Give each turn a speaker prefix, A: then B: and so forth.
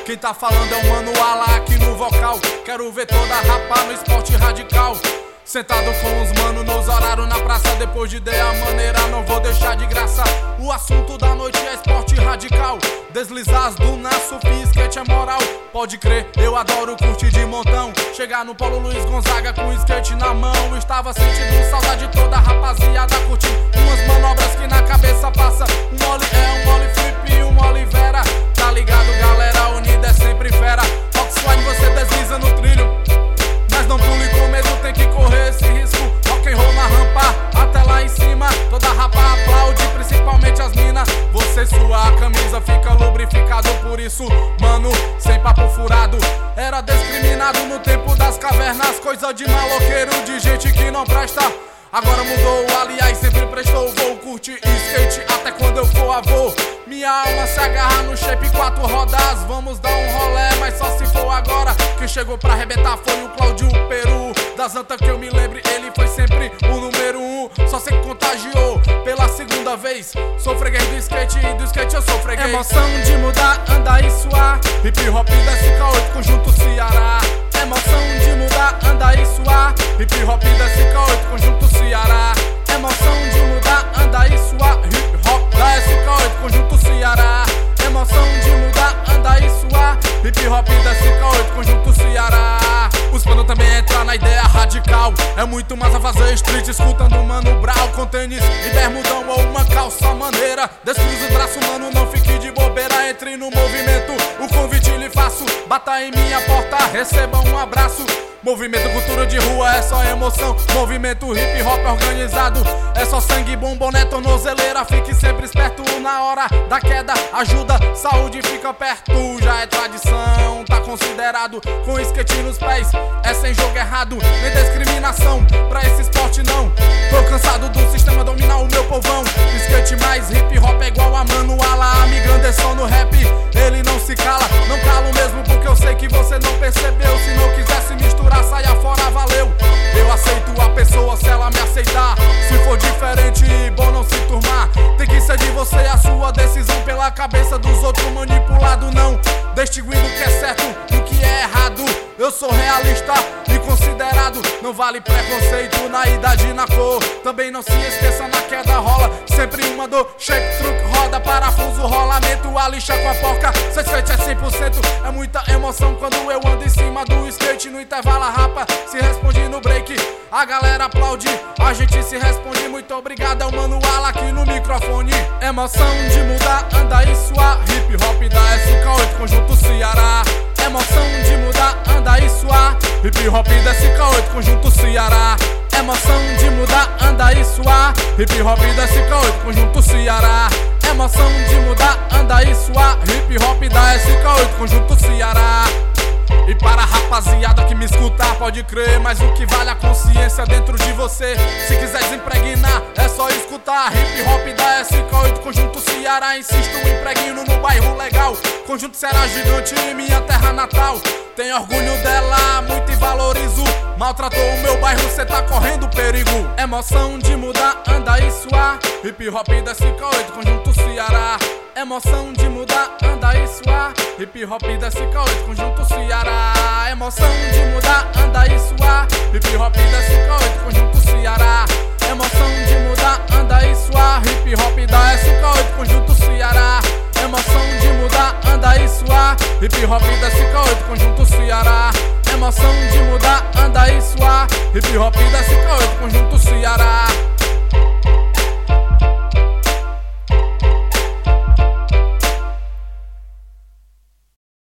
A: Quem tá falando é o Mano Ala aqui no vocal. Quero ver toda a rapa no esporte radical. Sentado com os mano nos horários na praça. Depois de ideia maneira, não vou deixar de graça. O assunto da noite é esporte radical. Deslizar as dunas, surf, skate é moral. Pode crer, eu adoro curtir de montão. Chegar no Polo Luiz Gonzaga com skate na mão. Estava sentindo saudade de toda a rapaziada curtir umas manobras que na cabeça passa. Um ollie é um ollie flip e um Olivera. Tá ligado, galera, unida é sempre fera. Oxline você desliza no trilho, mas não pule com medo, tem que correr esse risco. Rock and roll na rampa, até lá em cima. Toda rapa aplaude, principalmente as minas. Você sua camisa fica lubrificado. Por isso, mano, sem papo furado. Era discriminado no tempo das cavernas. Coisa de maloqueiro, de gente que não presta. Agora mudou, aliás, sempre prestou. Vou curtir skate até quando eu for avô. Minha alma se agarra no shape 4 rodas. Vamos dar um rolé, mas só se for agora. Quem chegou pra arrebentar foi o Cláudio Peru. Das antas que eu me lembre, ele foi sempre o número 1. Só sei que contagiou pela segunda vez. Sou freguês do skate e do skate eu sou freguês. Emoção de mudar, andar e suar. Hip hop da SK8, conjunto Ceará. Emoção de mudar, andar e suar. Hip hop da SK8, conjunto Ceará. Emoção de mudar, andar e suar. Hip hop da SK8, conjunto Ceará. Emoção de mudar, andar e suar. Hip hop da SK8, conjunto Ceará. Os mano também entrar na ideia radical. É muito mais a fazer street escutando Mano Brown com tênis e bermudão ou uma calça maneira. Descruza o braço, mano, não fique de bobeira. Entre no movimento, o convite lhe faço. Bata em minha porta, receba um abraço. Movimento, cultura de rua, é só emoção. Movimento hip hop organizado, é só sangue, bomboné, tornozeleira. Fique sempre esperto na hora da queda. Ajuda, saúde fica perto. Já é tradição, tá considerado. Com skate nos pés, é sem jogo errado. Nem discriminação, pra esse esporte não. Tô cansado do sistema dominar o meu povão. Skate mais hip hop é igual a Mano Ala. Amigo Anderson no rap, ele não se cala. Não calo mesmo porque eu sei que você não percebeu. Se não quisesse misturar, saia fora, valeu. Eu aceito a pessoa se ela me aceitar. Se for diferente, bom não se turmar. Tem que ser de você a sua decisão. Pela cabeça dos outros manipulado, não distinguindo o que é certo do que é errado. Eu sou realista e considerado. Não vale preconceito na idade e na cor. Também não se esqueça, na queda rola sempre uma dor. Shape, truque, roda, parafuso, rolamento. A lixa com a porca, seu skate é 100%. É muita emoção quando eu ando em cima do skate. No intervalo a rapa se responde no break. A galera aplaude, a gente se responde. Muito obrigado, é o Mano Ala aqui no microfone. Emoção de mudar, andar e suar. Hip hop da SK8, conjunto Ceará. Emoção de mudar, andar e suar. Hip hop da SK8, conjunto Ceará. Emoção de mudar, andar e suar. Hip hop da SK8, conjunto Ceará. Emoção de mudar, andar e suar. Hip hop da SK8, conjunto Ceará. E para a rapaziada que me escutar, pode crer, mas o que vale a consciência dentro de você. Se quiser desimpregnar, é só escutar. Hip hop da SK8, conjunto Ceará. Insisto, impregno no bairro legal. Conjunto Ceará gigante, minha terra natal. Tenho orgulho dela, muito e valorizo. Maltratou o meu bairro, cê tá correndo perigo. Emoção de mudar, andar e suar. Hip hop da SK8, conjunto Ceará. Emoção de mudar, andar e suar. Hip hop da SK8, conjunto Ceará. Emoção de mudar, andar e suar. Hip hop da SK8, conjunto Ceará. Emoção de mudar, andar e suar. Hip hop da SK8, conjunto Ceará. Emoção de mudar, andar e suar. Hip hop da SK8, conjunto Ceará. Emoção de mudar, andar e suar. Hip hop da SK8, conjunto Ceará.